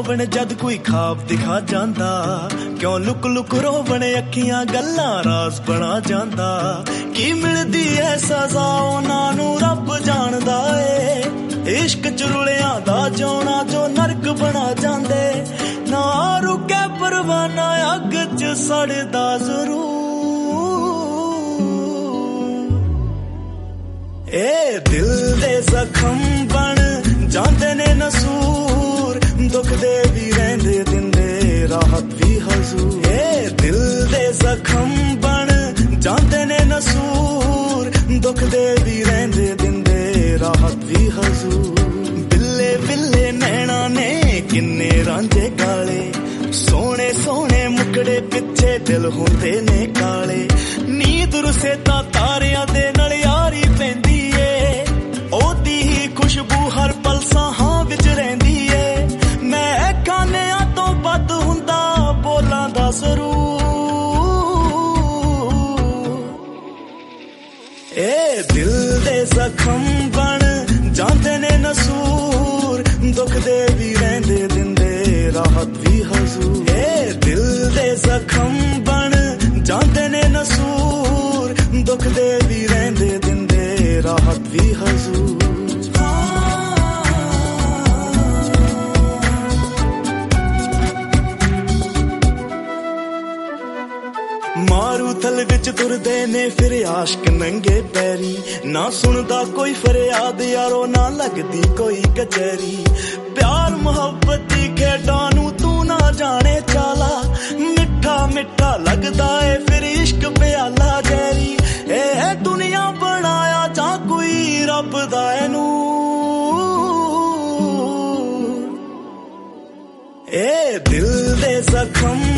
ਪਾਵਣ ਜਦ ਕੋਈ ਖਾਬ ਦਿਖਾ ਜਾਂਦਾ, ਕਿਉਂ ਲੁਕ ਲੁਕ ਰੋਵਣ ਅੱਖੀਆਂ ਗੱਲਾਂ ਰਾਜ਼ ਬਣਾ ਜਾਂਦਾ। ਕੀ ਮਿਲਦੀ ਐ ਸਜ਼ਾ ਉਹਨਾਂ ਨੂੰ ਰੱਬ ਜਾਣਦਾ ਏ, ਇਸ਼ਕ ਚ ਰੁਲਿਆਂ ਦਾ ਜਿਉਣਾ ਜੋ ਨਰਕ ਬਣਾ ਜਾਂਦੇ। ਨਾ ਰੁਕੇ ਪਰਵਾਨਾ ਅੱਗ ਚ ਸੜਦਾ ਜ਼ਰੂਰ, ਏ ਦਿਲ ਦੇ ਜ਼ਖਮ ਬਣ ਜਾਂਦੇ ਨੇ ਨਸੂਰ, ਦੁੱਖ ਦੇ ਵੀ ਰਹਿੰਦੇ ਦਿੰਦੇ ਰਾਹਤ ਵੀ ਹਜ਼ੂਰ। ਏ ਦਿਲ ਦੇ ਜ਼ਖਮ ਬਣ ਜਾਂਦੇ ਨੇ ਨਸੂਰ, ਦੁੱਖ ਦੇ ਵੀ ਰਹਿੰਦੇ ਦਿੰਦੇ ਰਾਹਤ ਵੀ ਹਜ਼ੂਰ। ਬਿੱਲੇ ਬਿੱਲੇ ਨੈਣਾ ਨੇ ਕਿੰਨੇ ਰਾਂਝੇ ਕਾਲੇ, ਸੋਹਣੇ ਸੋਹਣੇ ਮੁਕੜੇ ਪਿੱਛੇ ਦਿਲ ਹੁੰਦੇ ਨੇ ਕਾਲੇ। ਨੀਂਦ ਰੁਸੇ ਤਾਂ ਤਾਰਿਆਂ ਦੇ ਨਾਲ ਯਾਰੀ ਪੈਂਦੀ ਏ, ਉਹਦੀ ਹੀ ਖੁਸ਼ਬੂ ਹਰ ਪਲ ਸਾਹਾਂ ਵਿੱਚ ਰਹਿੰਦੀ ਏ। ਮੈਂ ਖਾਨਿਆਂ ਤੋਂ ਵੱਧ ਹੁੰਦਾ ਬੋਲਾਂ ਦਾ ਜ਼ਰੂਰ, ਏ ਦਿਲ ਦੇ ਜ਼ਖਮ ਬਣ ਜਾਂਦੇ ਨੇ ਨਸੂਰ, ਦੁੱਖ ਦੇ ਵੀ ਰਹਿੰਦੇ ਦਿੰਦੇ ਰਾਹਤ ਵੀ ਹਜ਼ੂਰ। ਏ ਦਿਲ ਦੇ ਜ਼ਖਮ ਬਣ ਜਾਂਦੇ ਨੇ ਨਸੂਰ, ਦੁੱਖ ਦੇ ਵੀ ਰਹਿੰਦੇ ਦਿੰਦੇ ਰਾਹਤ ਵੀ ਹਜ਼ੂਰ। ਮਾਰੂਥਲ ਵਿੱਚ ਤੁਰਦੇ ਨੇ ਫਿਰ ਆਸ਼ਕ ਨੰਗੇ ਪੈਰੀ, ਨਾ ਸੁਣਦਾ ਕੋਈ ਫਰਿਆਦ ਯਾਰੋ ਨਾ ਲੱਗਦੀ ਕੋਈ ਕਚਹਿਰੀ। ਪਿਆਰ ਮੁਹੱਬਤ ਦੀ ਖੇਡਾਂ ਨੂੰ ਤੂੰ ਨਾ ਜਾਣੇ ਚਾਲਾ, ਮਿੱਠਾ ਮਿੱਠਾ ਲੱਗਦਾ ਏ ਫਿਰ ਇਸ਼ਕ ਪਿਆਲਾ ਜ਼ਹਿਰੀ। ਇਹ ਦੁਨੀਆ ਬਣਾਇਆ ਜਾਂ ਕੋਈ ਰੱਬ ਦਾ ਇਹਨੂੰ, ਏ ਦਿਲ ਦੇ ਜ਼ਖਮ